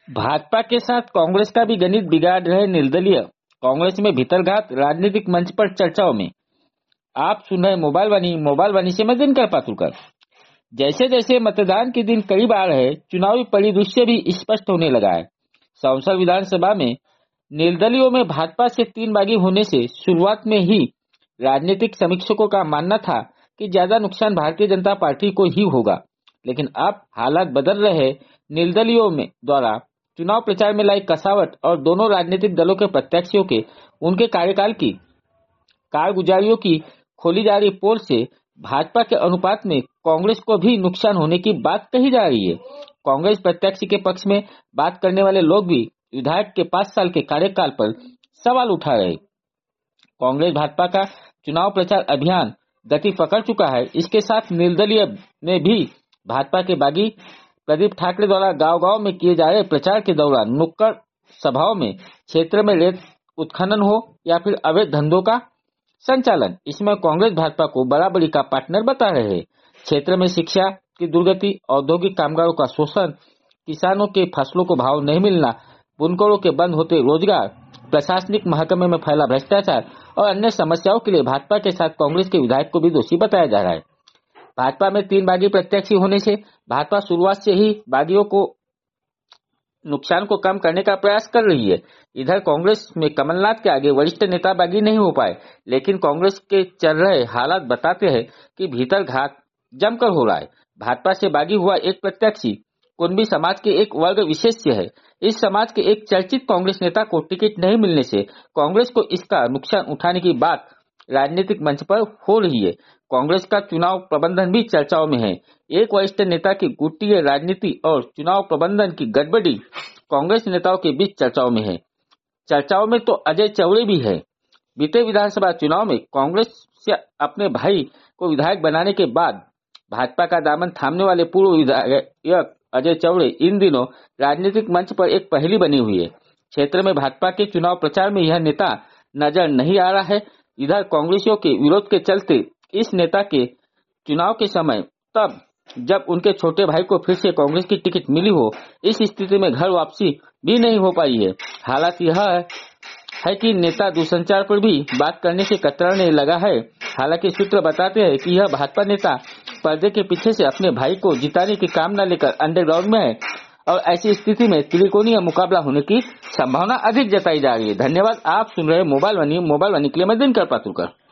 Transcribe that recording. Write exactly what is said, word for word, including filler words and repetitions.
भाजपा के साथ कांग्रेस का भी गणित बिगाड़ रहे निर्दलीय कांग्रेस में भीतरघात राजनीतिक मंच पर चर्चाओं में। आप सुन रहे मोबाइल वानी मोबाइल वानी से मैं दिनकर पातुरकर। जैसे जैसे मतदान के दिन करीब आ रहे, चुनावी परिदृश्य भी स्पष्ट होने लगा है। संसद विधानसभा में निर्दलीयों में भाजपा से तीन बागी होने से शुरुआत में ही राजनीतिक समीक्षकों का मानना था कि ज्यादा नुकसान भारतीय जनता पार्टी को ही होगा, लेकिन अब हालात बदल रहे। निर्दलीयों में द्वारा चुनाव प्रचार में लाई कसावट और दोनों राजनीतिक दलों के प्रत्याशियों के उनके कार्यकाल की कारगुजारियों की खोली जा रही पोल से भाजपा के अनुपात में कांग्रेस को भी नुकसान होने की बात कही जा रही है। कांग्रेस प्रत्याशी के पक्ष में बात करने वाले लोग भी विधायक के पांच साल के कार्यकाल पर सवाल उठा रहे। कांग्रेस भाजपा का चुनाव प्रचार अभियान गति पकड़ चुका है। इसके साथ निर्दलीय ने भी भाजपा के बागी प्रदीप ठाकरे द्वारा गांव गांव में किए जा रहे प्रचार के दौरान नुक्कड़ सभाओं में क्षेत्र में रेत उत्खनन हो या फिर अवैध धंधों का संचालन, इसमें कांग्रेस भाजपा को बराबरी का पार्टनर बता रहे हैं। क्षेत्र में शिक्षा की दुर्गति, औद्योगिक कामगारों का शोषण, किसानों के फसलों को भाव नहीं मिलना, बुनकरों के बंद होते रोजगार, प्रशासनिक महकमे में फैला भ्रष्टाचार और अन्य समस्याओं के लिए भाजपा के साथ कांग्रेस के विधायक को भी दोषी बताया जा रहा है। भाजपा में तीन बागी प्रत्याशी होने से भाजपा शुरुआत से ही बागियों को नुकसान को कम करने का प्रयास कर रही है। इधर कांग्रेस में कमलनाथ के आगे वरिष्ठ नेता बागी नहीं हो पाए, लेकिन कांग्रेस के चल रहे हालात बताते हैं कि भीतर घात जमकर हो रहा है। भाजपा से बागी हुआ एक प्रत्याशी कुणबी समाज के एक वर्ग विशेष से है। इस समाज के एक चर्चित कांग्रेस नेता को टिकट नहीं मिलने से कांग्रेस को इसका नुकसान उठाने की बात राजनीतिक मंच पर हो रही है। कांग्रेस का चुनाव प्रबंधन भी चर्चाओं में है। एक वरिष्ठ नेता की गुट्टीय राजनीति और चुनाव प्रबंधन की गड़बड़ी कांग्रेस नेताओं के बीच चर्चाओं में है। चर्चाओं में तो अजय चौड़े भी है। बीते विधानसभा चुनाव में कांग्रेस से अपने भाई को विधायक बनाने के बाद भाजपा का दामन थामने वाले पूर्व विधायक अजय चौड़े इन दिनों राजनीतिक मंच पर एक पहेली बनी हुई है। क्षेत्र में भाजपा के चुनाव प्रचार में यह नेता नजर नहीं आ रहा है। इधर कांग्रेसियों के विरोध के चलते इस नेता के चुनाव के समय तब जब उनके छोटे भाई को फिर से कांग्रेस की टिकट मिली हो, इस स्थिति में घर वापसी भी नहीं हो पाई है। हालात यह है, है कि नेता दूरसंचार पर भी बात करने से कतराने लगा है। हालांकि सूत्र बताते हैं कि यह भाजपा नेता पर्दे के पीछे से अपने भाई को जिताने की कामना लेकर अंडरग्राउंड में है और ऐसी स्थिति में त्रिकोणीय मुकाबला होने की संभावना अधिक जताई जा रही है। धन्यवाद। आप सुन रहे मोबाइल वानी मोबाइल वानी के लिए मैं दिनकर पातुरकर।